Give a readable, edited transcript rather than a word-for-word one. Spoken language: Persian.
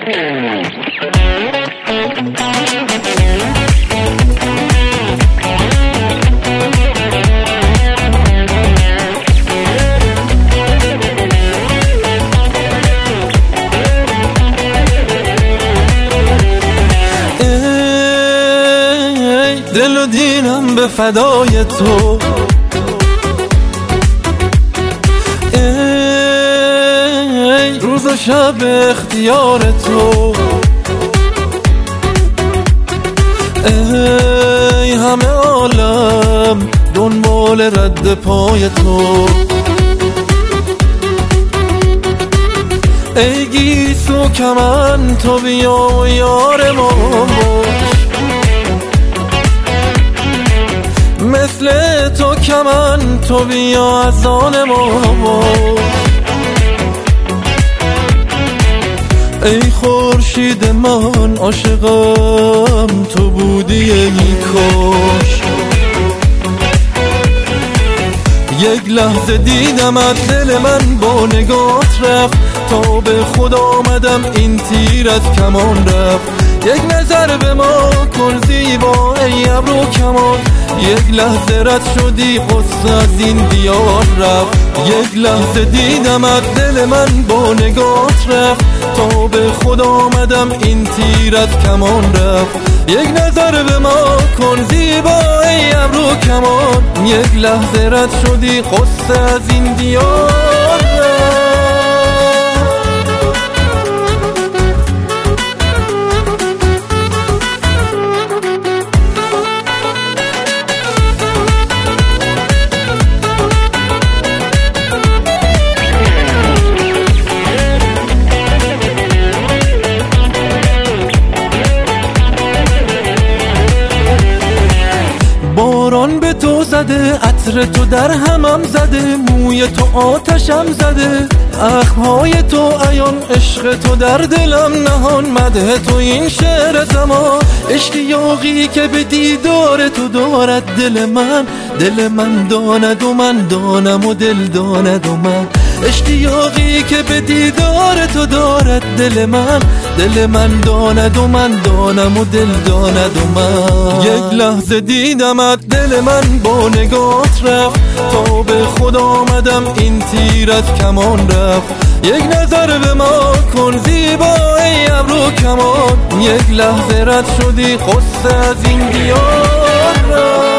دل و دینم به فدای تو، ای روز و شب اختیار تو، ای همه عالم دنبال رد پای تو، ای گیسو کمن تو بیا و یار ما باش، مثل تو کمن تو بیا از آن ما باش، ای خورشید من عاشقم تو بودی ای کاش، یک لحظه دیدمت دل من با نگات رفت، تا به خود آمدم این تیر از کمان رفت، یک نظر به ما کن زیبا ای ابرو کمان، یک لحظه رد شدی قصه از این دیار رفت، یک لحظه دیدمت دل من با نگات رفت، تا به خود آمدم این تیر از کمان رفت، یک نظر به ما کن زیبا ای ابرو کمان، یک لحظه رد شدی قصه از این دیار رفت. باران به تو زده، عطر تو در همم زده، موی تو آتشم زده، اخمهای تو عیان، عشق تو در دلم نهان، مدح تو این شعر زمان، اشتیاقی که به دیدار تو دارد دل من، دل من داند و من دانم و دل داند و من، اشتیاقی که به دیدار تو دارد دل من، دل من داند و من دانم و دل داند و من، یک لحظه دیدمت دل من با نگات رفت، تا به خود آمدم این تیر از کمان رفت، یک نظر به ما کن زیبا ای ابرو کمان، یک لحظه رد شدی قصه از این دیار رفت.